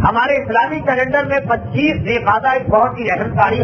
ہمارے اسلامی کیلنڈر میں 25 ذی القعدہ ایک بہت ہی اہم تاریخ،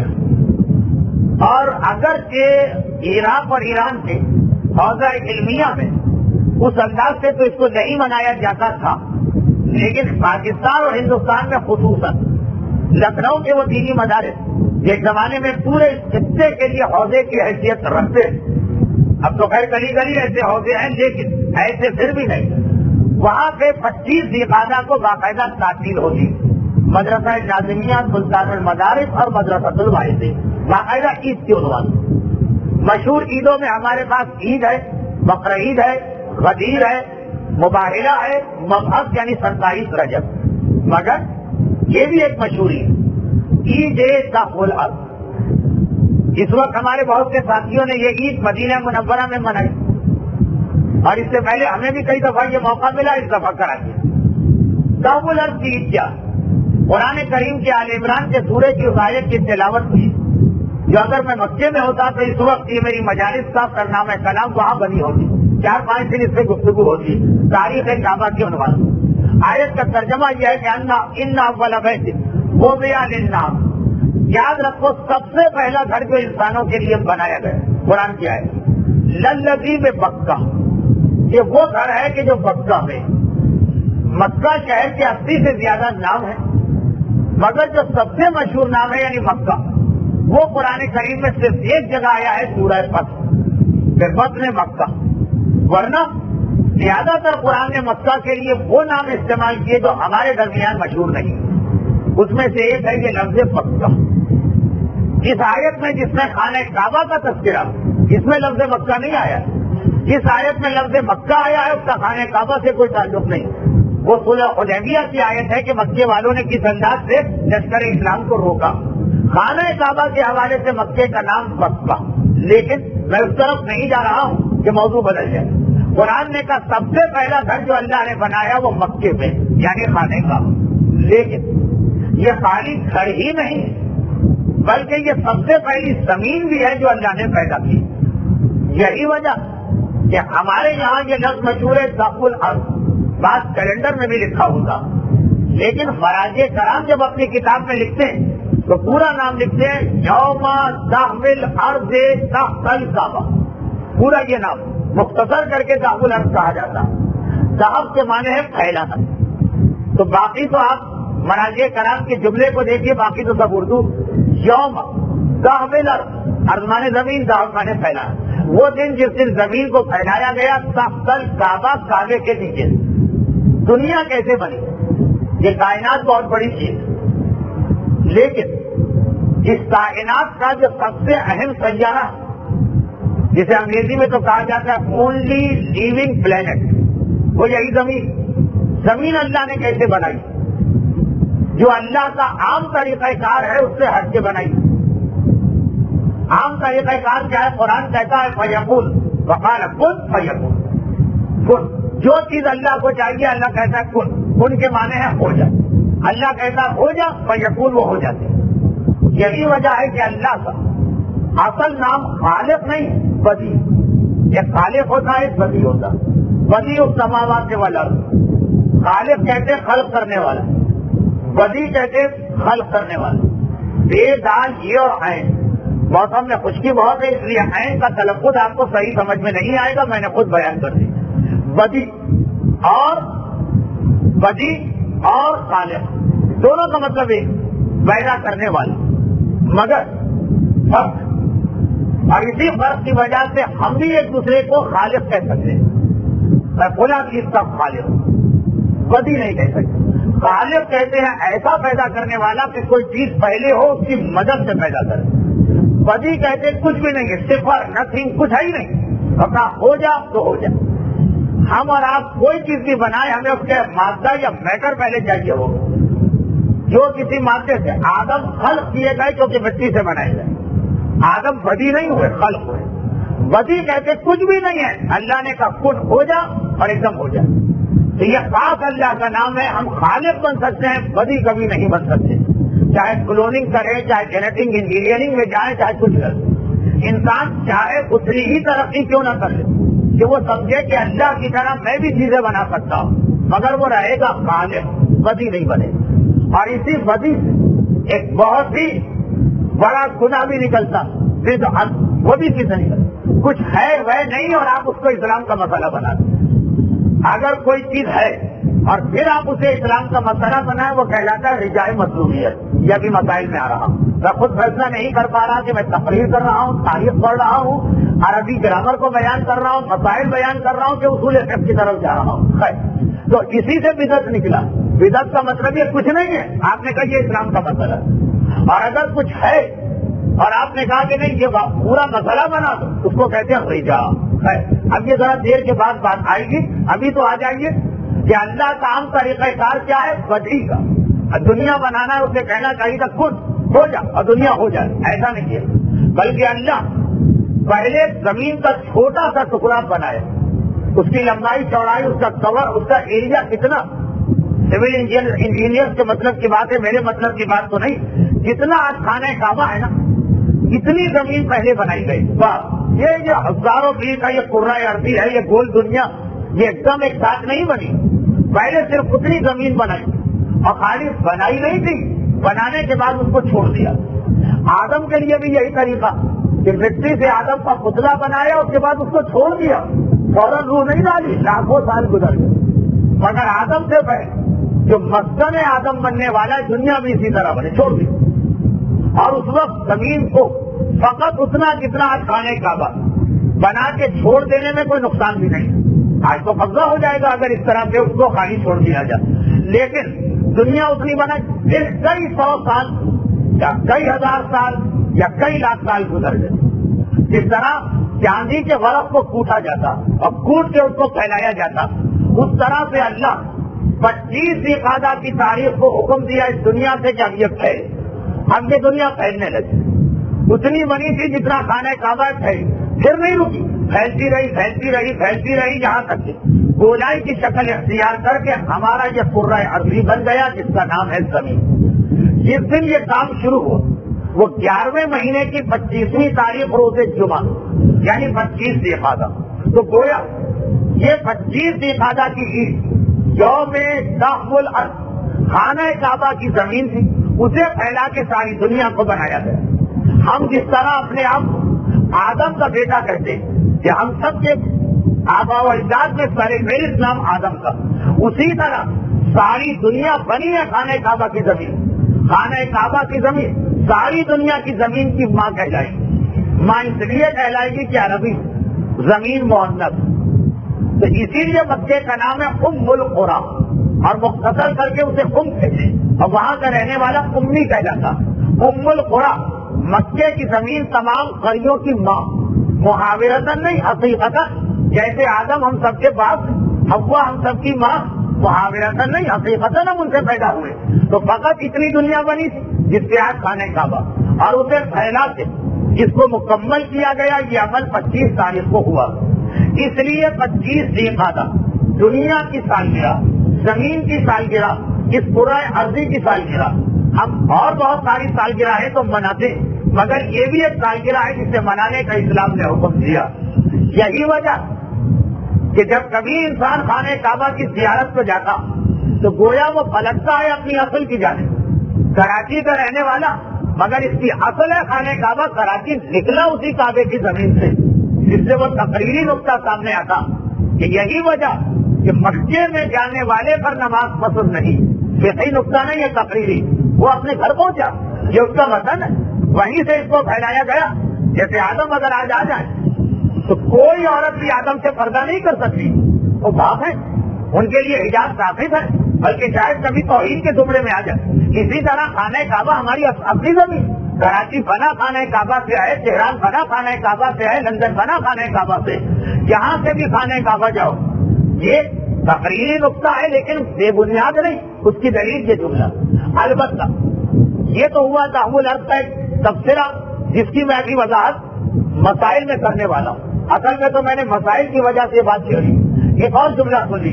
اور اگرچہ عراق اور ایران کے حوزہ علمیہ میں اس انداز سے تو اس کو نہیں منایا جاتا تھا، لیکن پاکستان اور ہندوستان میں خصوصاً لکھنؤ کے وہ دینی مدارس ایک زمانے میں پورے خطے کے لیے حوزے کی حیثیت رکھتے، اب تو خیر گلی گلی ایسے حوزے ہیں لیکن ایسے پھر بھی نہیں، وہاں پہ 25 ذی القعدہ کو باقاعدہ تعطیل ہوگی۔ مدرسہ ناظمیہ، سلطان المدارس اور مدرسۃ الواعظین باقاعدہ عید کی عنوان۔ مشہور عیدوں میں ہمارے پاس عید ہے، بقرعید ہے، غدیر ہے، مباہلہ ہے، مبعث یعنی 27 رجب، مگر یہ بھی ایک مشہور عید دخل الارض۔ اس وقت ہمارے بہت سے ساتھیوں نے یہ عید مدینہ منورہ میں منائی، اور اس سے پہلے ہمیں بھی کئی دفعہ یہ موقع ملا اس دفعہ کرا دیا۔ دخل الارض کی عید کیا؟ قرآن کریم کے آل عمران کے سورے کی اس آیت کی تلاوت کی، جو اگر میں مکے میں ہوتا تو اس وقت یہ میری مجالس کا کارنامہ کلام وہاں بنی ہوتی، 4-5 دن اس سے گفتگو ہوتی، تاریخ کعبہ کے عنوان۔ آیت کا ترجمہ یہ ہے کہ ان اول بیت وضع للناس، یاد رکھو سب سے پہلا گھر جو انسانوں کے لیے بنایا گیا، قرآن کی آیت، للذی ببکہ، یہ وہ گھر ہے کہ جو مکہ میں، مکہ شہر کے 80 سے زیادہ نام ہے، مگر جو سب سے مشہور نام ہے یعنی مکہ، وہ قرآن کریم میں صرف ایک جگہ آیا ہے، سورہ فتح، بطن مکہ، ورنہ زیادہ تر قرآن نے مکہ کے لیے وہ نام استعمال کیے جو ہمارے درمیان مشہور نہیں۔ اس میں سے ایک ہے یہ لفظ مکہ۔ اس آیت میں جس میں خانہ کعبہ کا تذکرہ، اس میں لفظ مکہ نہیں آیا، جس آیت میں لفظ مکہ آیا ہے اس کا خانہ کعبہ سے کوئی تعلق نہیں۔ وہ صلح حدیبیہ کی آیت ہے کہ مکے والوں نے کس انداز سے لشکر اسلام کو روکا۔ خانہ کعبہ کے حوالے سے مکے کا نام مکہ، لیکن میں اس طرف نہیں جا رہا ہوں کہ موضوع بدل جائے۔ قرآن نے کہا سب سے پہلا گھر جو اللہ نے بنایا وہ مکے میں یعنی خانہ کعبہ، لیکن یہ خالی گھر ہی نہیں بلکہ یہ سب سے پہلی زمین بھی ہے جو اللہ نے پیدا کی۔ یہی وجہ کہ ہمارے یہاں یہ لفظ مشہور ہے دخل الارض، بات کیلنڈر میں بھی لکھا ہوگا، لیکن خراج کرام جب اپنی کتاب میں لکھتے ہیں تو پورا نام لکھتے ہیں یوم دخل الارض تحت الکعبہ، پورا یہ نام مختصر کر کے دخل الارض کہا جاتا ہے۔ دخل کے معنی ہے پھیلانا، تو باقی تو آپ مراجع کرام کے جملے کو دیکھیے، باقی تو سب اردو۔ یوم دخل الارض، ارض مانے زمین، دخل مانے پھیلانا، وہ دن جس دن زمین کو پھیلایا گیا تحت الکعبہ، کعبے کے نیچے۔ دنیا کیسے بنی؟ یہ کائنات بہت بڑی چیز، لیکن اس کائنات کا جو سب سے اہم سیارہ جسے انگریزی میں تو کہا جاتا ہے اونلی لیونگ پلینٹ، وہ یہی زمین اللہ نے کیسے بنائی؟ جو اللہ کا عام طریقہ کار ہے اس سے ہٹ کے بنائی۔ عام طریقہ کار کیا ہے؟ قرآن کہتا ہے فیکون، وقال کن فیکون، کن، جو چیز اللہ کو چاہیے اللہ کہتا ہے کن کے معنی ہے ہو جا، اللہ کہتا ہے ہو جا، فیکون وہ ہو جاتے۔ یہی وجہ ہے کہ اللہ کا اصل نام خالق نہیں بدی، ایک خالق ہوتا ہے ایک بدی ہوتا ہے۔ بدی السماوات والارض، خالق کہتے خلق کرنے والا، بدی کہتے خلق کرنے والا۔ بے دال یہ اور عین، موسم میں خشکی بہت ہے اس لیے عین کا تلفظ آپ کو صحیح سمجھ میں نہیں آئے گا، میں نے خود بیان کر دی۔ بدی اور خالق دونوں کا مطلب ایک، پیدا کرنے والا، مگر فرق، اور اسی فرق کی وجہ سے ہم بھی ایک دوسرے کو خالق کہہ سکتے ہیں۔ میں بولا کہ اس کا خالق، بدی نہیں کہہ سکتے۔ خالق کہتے ہیں ایسا پیدا کرنے والا کہ کوئی چیز پہلے ہو اس کی مدد سے پیدا کرے۔ بدی کہتے کچھ بھی نہیں ہے، صفر، نتھنگ، کچھ ہے ہی نہیں، اپنا ہو جا تو ہو جا۔ ہم اور آپ کوئی چیز بھی بنائے ہمیں اس کے مادہ یا میٹر پہلے چاہیے ہوگا۔ جو کسی مادے سے آدم خلق کیے گئے کیونکہ مٹی سے بنائے گئے، آدم بدی نہیں ہوئے، خلق ہوئے۔ بدی کہتے کچھ بھی نہیں ہے، اللہ نے کہا کن ہو جا اور ایک دم ہو جا۔ تو یہ خاص اللہ کا نام ہے۔ ہم خالق بن سکتے ہیں، بدی کبھی نہیں بن سکتے، چاہے کلوننگ کرے، چاہے جینیٹک انجینئرنگ میں جائے، چاہے کچھ کرے۔ انسان چاہے اتنی ہی ترقی کیوں نہ کر لے کہ وہ سمجھے کہ اللہ کی طرح میں بھی چیزیں بنا سکتا ہوں، مگر وہ رہے گا خالق، بدی نہیں بنے۔ اور اسی بدی سے ایک بہت ہی بڑا گناہ بھی نکلتا، پھر وہ بھی کسے نکلتا، کچھ ہے وہ نہیں اور آپ اس کو اسلام کا مسئلہ بنا دیں۔ اگر کوئی چیز ہے اور پھر آپ اسے اسلام کا مسئلہ بنائیں، وہ کہلاتا ہے رجاء مطلوبیت۔ یہ بھی مسائل میں آ رہا ہوں، میں خود فیصلہ نہیں کر پا رہا کہ میں تقریر کر رہا ہوں، تاریخ پڑھ رہا ہوں، عربی گرامر کو بیان کر رہا ہوں، مسائل بیان کر رہا ہوں کہ اصول فقہ کی طرف جا رہا ہوں۔ تو اسی سے بدعت نکلا۔ بدعت کا مطلب یہ کچھ نہیں ہے، آپ نے کہا یہ اسلام کا مسئلہ ہے، اور اگر کچھ ہے اور آپ نے کہا کہ نہیں یہ پورا مسئلہ بنا دو، اس کو کہتے ہیں رجاء۔ اب یہ ذرا دیر کے بعد بات آئے گی، ابھی تو آ جائیے کہ اللہ کا عام طریقہ کار کیا ہے؟ بدی کا۔ دنیا بنانا ہے، اسے کہنا چاہیے تھا خود ہو جا اور دنیا ہو جائے، ایسا نہیں ہے، بلکہ اللہ پہلے زمین کا چھوٹا سا ٹکڑا بنائے، اس کی لمبائی چوڑائی، اس کا کور، اس کا ایریا کتنا، سول انجینئر کے مطلب کی بات ہے، میرے مطلب کی بات تو نہیں، جتنا آج خانہ کعبہ ہے نا، اتنی زمین پہلے بنائی گئی۔ واہ، یہ ہزاروں بیس کا یہ قرۂ ارضی ہے، یہ گول دنیا، یہ ایک دم ایک ساتھ نہیں بنی، پہلے صرف اتنی زمین بنائی، اور خالی بنائی نہیں تھی، بنانے کے بعد اس کو چھوڑ دیا۔ آدم کے لیے بھی یہی طریقہ کہ مٹی سے آدم کا پتلا بنایا، اس کے بعد اس کو چھوڑ دیا، فوراً روح نہیں ڈالی، لاکھوں سال گزر گئے، مگر آدم سے پہلے جو مسکن آدم بننے والا ہے، دنیا بھی اسی طرح بنے، چھوڑ دی۔ اور اس وقت زمین کو فقط اتنا جتنا آج خانہ کعبہ بنا کے چھوڑ دینے میں کوئی نقصان بھی نہیں، آج تو قبضہ ہو جائے گا اگر اس طرح سے اس کو خالی چھوڑ دیا جائے، لیکن دنیا اتنی بنا، پھر کئی سو سال یا کئی ہزار سال یا کئی لاکھ سال گزر گئے، جس طرح چاندی کے ورق کو کوٹا جاتا اور کوٹ کے اس کو پھیلایا جاتا، اس طرح سے اللہ 25 ذوالقعدہ کی تاریخ کو حکم دیا اس دنیا سے کہ اب یہ پھیل، اب یہ دنیا پھیلنے لگی، اتنی بنی تھی جتنا خانہ کعبہ پھیل، پھر نہیں رکی، پھیلتی رہی پھیلتی رہی پھیلتی رہی، یہاں تک کہ گولائی کی شکل اختیار کر کے ہمارا یہ قرۂ ارضی بن گیا، جس کا نام ہے زمین۔ جس دن یہ کام شروع ہوا وہ 11ویں مہینے کی 25ویں تاریخ روز جمعہ، یعنی 25 ذوالقعدہ، تو گویا یہ 25 ذوالقعدہ کی عید یوم دخل الارض، خانہ کعبہ کی زمین تھی، اسے پھیلا کے ساری دنیا کو بنایا گیا۔ ہم جس طرح اپنے آپ کو آدم کا بیٹا کہتے ہیں کہ ہم سب کے آبا و اجداد میں فہرست نام آدم کا، اسی طرح ساری دنیا بنی ہے خانہ کعبہ کی زمین، خانہ کعبہ کی زمین ساری دنیا کی زمین کی ماں کہلائے گی۔ ماں اس لیے کہلائے گی کہ عربی زمین مؤنث، تو اسی لیے مکے کا نام ہے ام القری، اور مختصر کر کے اسے ام کہتے، اور وہاں کا رہنے والا امی کہلاتا۔ ام القری مکے کی زمین تمام قریوں کی ماں، محاورتاً نہیں حقیقتاً، جیسے آدم ہم سب کے باپ، حوا ہم سب کی ماں، محاورتاً نہیں حقیقتاً ہم ان سے پیدا ہوئے، تو فقط اتنی دنیا بنی تھی جس سے آج خانہ کعبہ، اور اسے پھیلا کے جس کو مکمل کیا گیا، یہ عمل 25 تاریخ کو ہوا، اس لیے 25 ذوالقعدہ دنیا کی سالگرہ، زمین کی سالگرہ، اس قرۂ ارضی کی سالگرہ، ہم اور بہت ساری سالگرہ ہے تو مناتے، مگر یہ بھی ایک سالگرہ ہے جسے منانے کا اسلام نے حکم دیا۔ یہی وجہ کہ جب کبھی انسان خانہ کعبہ کی زیارت کو جاتا تو گویا وہ پلٹتا ہے اپنی اصل کی جانب، کراچی کا رہنے والا، مگر اس کی اصل ہے خانہ کعبہ، کراچی نکلا اسی کعبے کی زمین سے، جس سے وہ تقریری نقطہ سامنے آتا کہ یہی وجہ کہ مکے میں جانے والے پر نماز پسند نہیں، فقہی نقطہ نہیں ہے تقریری، وہ اپنے گھر پہنچا، یہ اس کا وطن ہے، وہیں سے اس کو پھیلایا گیا۔ جیسے آدم اگر آج آ جائے تو کوئی عورت بھی آدم سے پردہ نہیں کر سکتی، وہ باپ ہے، ان کے لیے حجاب ثابت ہے، بلکہ شاید کبھی توہین کے زمرے میں آ جائے۔ اسی طرح خانہ کعبہ ہماری اپنی زمین، کراچی بنا خانہ کعبہ سے ہے، تہران بنا خانہ کعبہ سے ہے، لندن بنا خانہ کعبہ سے، جہاں سے بھی خانہ کعبہ جاؤ، یہ تقریری نقطہ ہے لیکن بے بنیاد نہیں، اس کی دلیل یہ جملہ۔ البتہ یہ تو ہوا تحول الارض کا ایک تبصرہ جس کی میں ابھی وضاحت مسائل میں کرنے والا ہوں، اصل میں تو میں نے مسائل کی وجہ سے بات چھیڑی۔ ایک اور جملہ سنیے،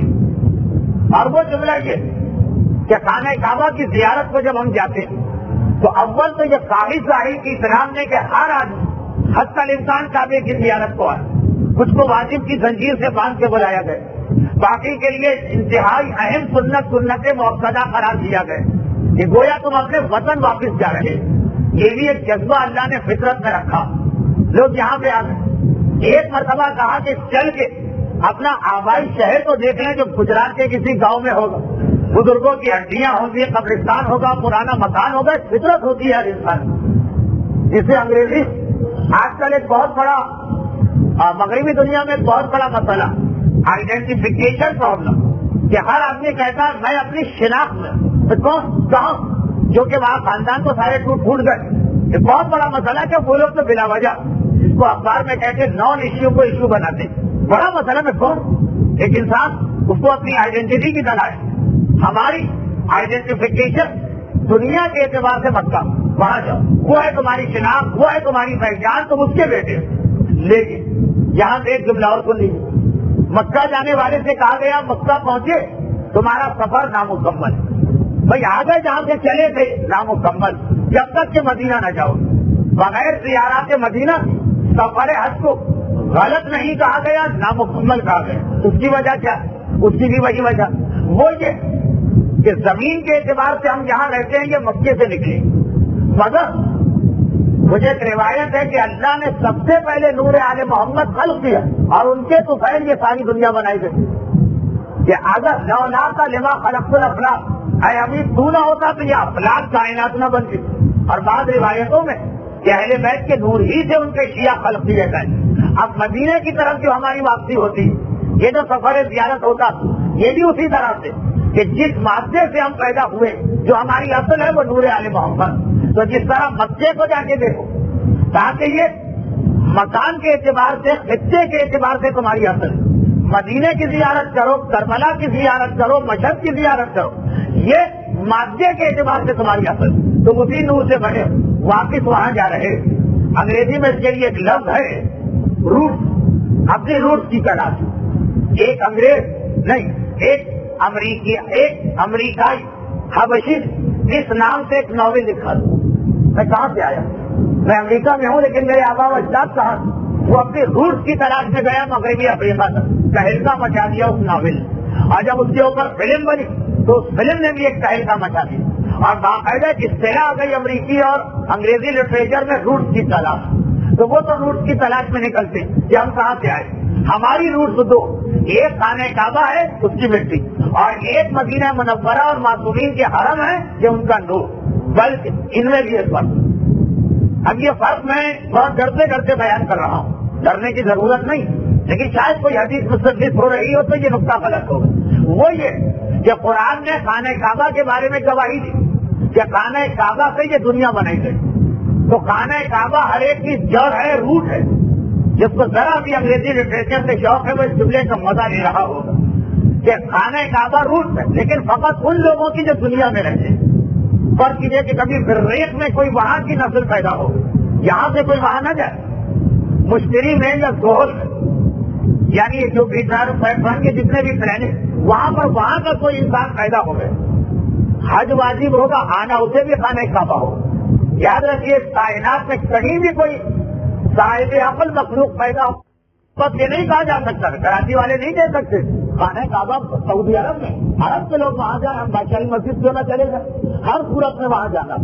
اور وہ جملہ یہ کہ خانہ کعبہ کی زیارت کو جب ہم جاتے ہیں تو اول تو یہ قابل ظاہر کی اسلام نے کہ ہر آدمی حتی الانسان کعبے کی زیارت کو آئے، کچھ کو واجب کی زنجیر سے باندھ کے بلایا گئے، باقی کے لیے انتہائی اہم سنت مؤکدہ قرار دیا گئے، کہ گویا تم اپنے وطن واپس جا رہے. یہ بھی ایک جذبہ اللہ نے فطرت میں رکھا. لوگ یہاں پہ آ گئے. ایک مرتبہ کہا کہ چل کے اپنا آبائی شہر تو دیکھ لیں جو گجرات کے کسی گاؤں میں ہوگا, بزرگوں کی ہڈیاں ہوں گی, قبرستان ہوگا, پرانا مکان ہوگا. فطرت ہوتی ہے ہر انسان, جسے انگریزی آج کل ایک بہت بڑا مغربی دنیا میں بہت بڑا مسئلہ آئیڈینٹیفیکیشن پرابلم, کہ ہر آدمی کہتا ہے میں اپنی شناخت میں کون کہاں, جو کہ وہاں خاندان کو سارے ٹوٹ گئے. یہ بہت بڑا مسئلہ ہے کہ وہ لوگ تو بلا وجہ اس کو اخبار میں کہتے نان ایشو کو ایشو بناتے. بڑا مسئلہ میں کون, ایک انسان اس کو اپنی آئیڈینٹی کی طرح ہے. ہماری آئیڈینٹیفیکیشن دنیا کے اعتبار سے مکہ, وہاں جاؤ, وہ ہے تمہاری شناخت, وہ ہے تمہاری پہچان, تم اس کے بیٹے. لیکن یہاں سے ایک جملہ اور سن لیجیے. مکہ جانے والے سے کہا گیا مکہ پہنچے تمہارا سفر نامکمل. بھائی آگے جہاں سے چلے تھے نامکمل, جب تک کہ مدینہ نہ جاؤ. بغیر زیارات مدینہ سفر حج کو غلط نہیں کہا گیا, نامکمل کہا گیا. اس کی وجہ کیا, اس کی بھی وہی وجہ وہ یہ کہ زمین کے اعتبار سے ہم جہاں رہتے ہیں یہ مکے سے نکلے, مگر مجھے ایک روایت ہے کہ اللہ نے سب سے پہلے نور آل محمد خلق کیا اور ان کے تو خیر یہ ساری دنیا بنائی گئی. کہ اگر لولا کا لما خلقت الافلاق, اے ابھی تو نہ ہوتا تو یہ افلاق کائنات نہ بنتی. اور بعض روایتوں میں کہ اہل بیت کے نور ہی سے ان کے شیعہ خلق کیے گئے. اب مدینے کی طرف جو ہماری واپسی ہوتی, یہ جو سفر زیارت ہوتا, یہ بھی اسی طرح سے کہ جس مادے سے ہم پیدا ہوئے جو ہماری اصل ہے وہ نور آل محمد. تو جس طرح مکے کو جا کے دیکھو تاکہ یہ مکان کے اعتبار سے, خطے کے اعتبار سے تمہاری اصل ہے. مدینے کی زیارت کرو, کربلا کی زیارت کرو, مشہد کی زیارت کرو, یہ مادے کے اعتبار سے تمہاری اصل. تم اسی نور سے بنے واپس وہاں جا رہے. انگریزی میں اس کے لیے ایک لفظ ہے روٹ, اپنی روٹ کی تلاش. ایک انگریز نہیں, ایک امریکائی حبشی اس نام سے ایک ناول لکھا. میں کہاں سے آیا, میں امریکہ میں ہوں لیکن میرے آبا و اجداد کہاں. وہ اپنی روٹ کی تلاش میں گیا مغربی افریقہ تک, تہلکہ مچا دیا اس ناول. اور جب اس کے اوپر فلم بنی تو اس فلم نے بھی ایک تہلکہ مچا دیا. اور باقاعدہ اصطلاح آ گئی امریکی اور انگریزی لٹریچر میں روٹ کی تلاش. تو وہ تو روٹ کی تلاش میں نکلتے کہ ہم کہاں سے آئے. ہماری روٹ دو, ایک خانہ کعبہ ہے اس کی مٹی, اور ایک مدینہ منورہ اور معصومین کے حرم ہے کہ ان کا نور. بلکہ ان میں بھی ایک فرق. اب یہ فرق میں بہت ڈرتے ڈرتے بیان کر رہا ہوں, ڈرنے کی ضرورت نہیں, لیکن شاید کوئی حدیث مصدق ہو رہی ہو تو یہ نقطہ غلط ہوگا. وہ یہ کہ قرآن نے خانہ کعبہ کے بارے میں گواہی دی کہ خانہ کعبہ سے یہ دنیا بنائی گئی. تو خانہ کعبہ ہر ایک کی جڑ ہے, روٹ ہے. جس کو ذرا بھی انگریزی لٹریچر سے شوق ہے وہ اس جملے کا مزہ لے رہا ہوگا کہ خانہ کعبہ روٹ ہے, لیکن فقط ان لوگوں کی جو دنیا میں رہتے ہیں. فرق یہ کہ کبھی بریک میں کوئی وہاں کی نسل پیدا ہو, یہاں سے کوئی وہاں نہ جائے. مشتری میں یا زہر میں, یعنی جو بھی پیٹرن کے جتنے بھی پلانٹ وہاں پر وہاں کا کوئی انسان پیدا ہو گئے, حج واجب ہوگا, آنا اسے بھی خانہ کعبہ ہو. یاد رکھیے کائنات میں کہیں بھی کوئی صاحب عقل مخلوق پیدا ہو بس یہ نہیں کہا جا سکتا, کراچی والے نہیں دے سکتے. خانہ کعبہ سعودی عرب میں, عرب کے لوگ وہاں جائیں, ہم بادشاہی مسجد کیوں نہ چلے گا, ہر صورت میں وہاں جانا.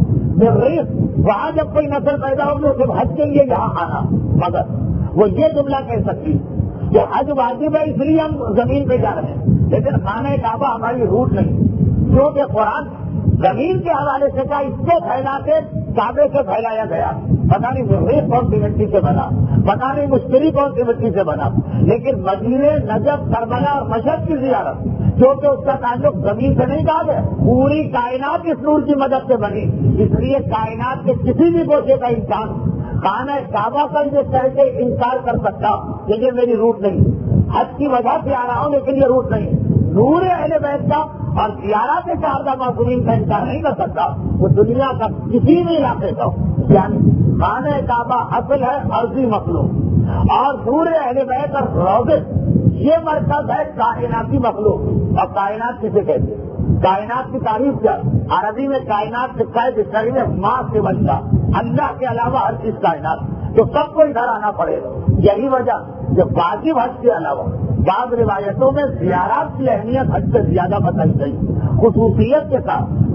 وہاں جب کوئی نسل پیدا ہوگی اسے حج کے لیے یہاں آنا. مگر وہ یہ جملہ کہہ سکتی کہ حج واجب ہے اس لیے ہم زمین پہ جا رہے ہیں, لیکن خانہ کعبہ ہماری روٹ نہیں. کیونکہ قرآن زمین کے حوالے سے کہا اس کو پھیلاتے کعبے سے پھیلایا گیا. پتا نہیں مریخ کون سی مٹی سے بنا, پتا نہیں مشتری کون سی مٹی سے بنا, لیکن مدینے, نجف, کربلا اور مشہد کی زیارت کیونکہ اس کا تعلق زمین سے نہیں کہا گیا. پوری کائنات اس نور کی مدد سے بنی, اس لیے کائنات کے کسی بھی گوشے کا انسان خانہ کعبہ کا یہ کہہ کے انکار کر سکتا کہ یہ میری روٹ نہیں, حج کی وجہ سے آ رہا ہوں لیکن یہ روٹ نہیں. نور اہل بیت کا اور زیارت شہداء معصومین کا انکار نہیں کر سکتا. وہ دنیا کا کسی بھی علاقے کا یعنی خانہ کعبہ اصل ہے عرضی مخلوق, اور نور اہل بیت اور روضے یہ مرکز ہے کائناتی مخلوق. اور کائنات کسے کہتے ہیں, کائنات کی تعریف کیا, عربی میں کائنات سے قید میں ماں سے بنتا, اللہ کے علاوہ ہر چیز کائنات, تو سب کو ادھر آنا پڑے گا. یہی وجہ جو واجب حج کے علاوہ بعض روایتوں میں زیارات کی اہمیت حج سے زیادہ بتائی گئی, خصوصیت کے ساتھ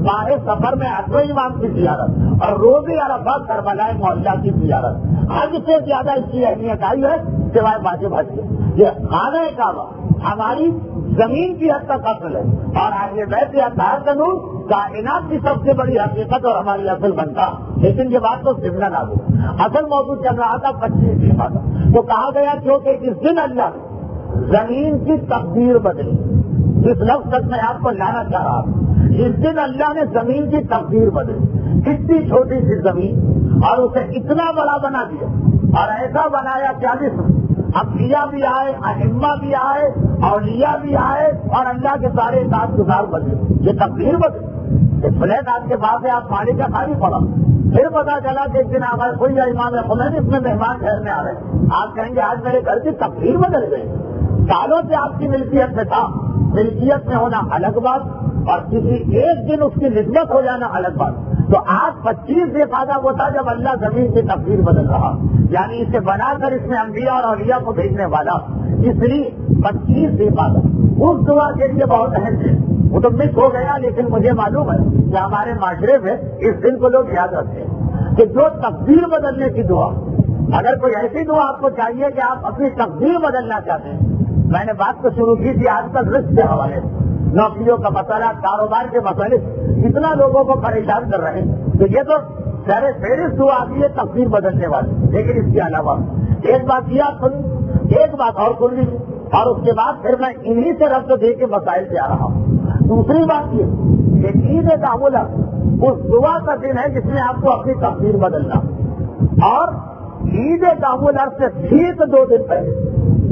ماہ سفر میں عرفہ امام کی زیارت اور روز عرفہ کربلا معلیٰ کی زیارت حج سے زیادہ اس کی اہمیت آئی ہے سوائے واجب حج کے۔ یہ خانہ کعبہ ہماری زمین کی حد تک اصل ہے اور آگے بیت یا قانون کائنات کی سب سے بڑی حقیقت اور ہماری اصل بنتا، لیکن یہ بات تو ضمن نہ ہو۔ اصل موضوع چل رہا تھا 25 دن تو کہا گیا کیونکہ اس دن اللہ نے زمین کی تقدیر بدلی، اس لفظ تک میں آپ کو لانا چاہ رہا ہوں، اس دن اللہ نے زمین کی تقدیر بدلی، اتنی چھوٹی سی زمین اور اسے اتنا بڑا بنا دیا اور ایسا بنایا 40 انبیاء بھی آئے، ائمہ بھی آئے، اولیاء بھی آئے اور اللہ کے سارے اطاعت گزار بدلے، یہ تقدیر بدلی۔ فلیٹ آپ کے بعد آپ مالک کا خالی پڑا، پھر پتا چلا کہ ایک دن آگے کوئی امام خمینی اس میں مہمان ٹھہرنے آ رہے ہیں، آپ کہیں گے آج میرے گھر کی تقدیر بدل گئی۔ سالوں سے آپ کی ملکیت میں تھا، ملکیت میں ہونا الگ بات اور کسی ایک دن اس کی نسبت ہو جانا الگ بات۔ تو آج 25 سے فائدہ وہ تھا جب اللہ زمین کی تقدیر بدل رہا، یعنی اسے بنا کر اس میں انبیاء اور اولیاء کو بھیجنے والا، اس لیے 25 سے فائدہ اس دعا کے لیے بہت اہم ہے۔ وہ تو مس ہو گیا، لیکن مجھے معلوم ہے کہ ہمارے معاشرے میں اس دن کو لوگ یاد رکھتے ہیں کہ جو تقدیر بدلنے کی دعا، اگر کوئی ایسی دعا آپ کو چاہیے کہ آپ اپنی تقدیر بدلنا چاہتے ہیں، میں نے بات کو شروع کی تھی آج کل رزق کے حوالے سے، نوکریوں کا مسئلہ، کاروبار کے مسئلے اتنا لوگوں کو پریشان کر رہے ہیں کہ یہ تو سارے فہرست دعا آتی ہے تقدیر بدلنے والی، لیکن اس کے علاوہ ایک بات یہ سن، ایک بات اور سن لیجیے اور اس کے بعد پھر میں انہی سے ربط دے کے مسائل سے آ رہا ہوں۔ دوسری بات یہ کہ عید تعاملہ اس دعا کا دن ہے جس میں آپ کو اپنی تقدیر بدلنا، اور عید تعاملہ سے ٹھیک 2 دن پہلے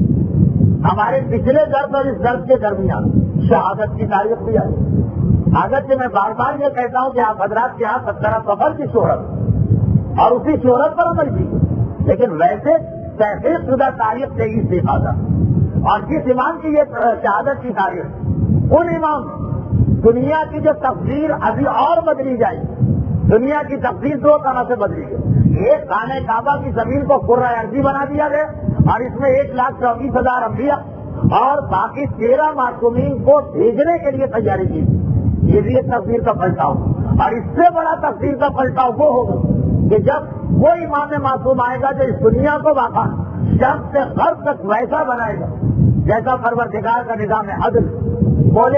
ہمارے پچھلے درد اور اس درد کے درمیان شہادت کی تاریخ بھی آئی۔ اگرچہ میں بار بار یہ کہتا ہوں کہ آپ حضرات کے یہاں 17 سفر کی شہرت اور اسی شہرت پر عمل کی، لیکن ویسے تحقیق شدہ تاریخ 23 سے فائدہ، اور جس امام کی یہ شہادت کی تاریخ، ان امام دنیا کی جو تقدیر ابھی اور بدلی جائے، دنیا کی تقدیر 2 طرح سے بدلی گئی۔ ایک خانہ کعبہ کی زمین کو کرۂ ارضی بنا دیا گیا اور اس میں 1,24,000 انبیاء اور باقی 13 معصومین کو بھیجنے کے لیے تیاری کی۔ یہ بھی ایک تقدیر کا پلٹاؤ، اور اس سے بڑا تقدیر کا پلٹاؤ وہ ہوگا کہ جب وہ امام معصوم آئے گا جو اس دنیا کو واقع شرط سے غرب تک ویسا بنائے گا جیسا پروردگار کا نظام عدل بولے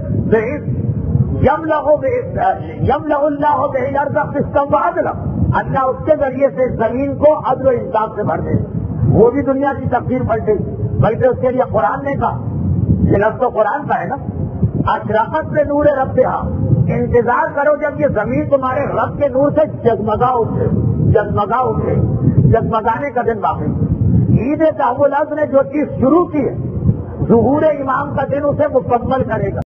یملأ اللہ بہ الارض قسطا وعدلا، اللہ اس کے ذریعے سے زمین کو عدل و انصاف سے بھر دے، وہ بھی دنیا کی تقدیر پلٹے، بلکہ اس کے لیے قرآن نے کہا، یہ لفظ تو قرآن کا ہے نا، اشرقت سے نور ربہا، انتظار کرو جب یہ زمین تمہارے رب کے نور سے جگمگا اٹھے، جگمگا اٹھے، جگمگانے کا دن باقی۔ عید تعاملات نے جو چیز شروع کی ہے، ظہور امام کا دن اسے مکمل کرے گا۔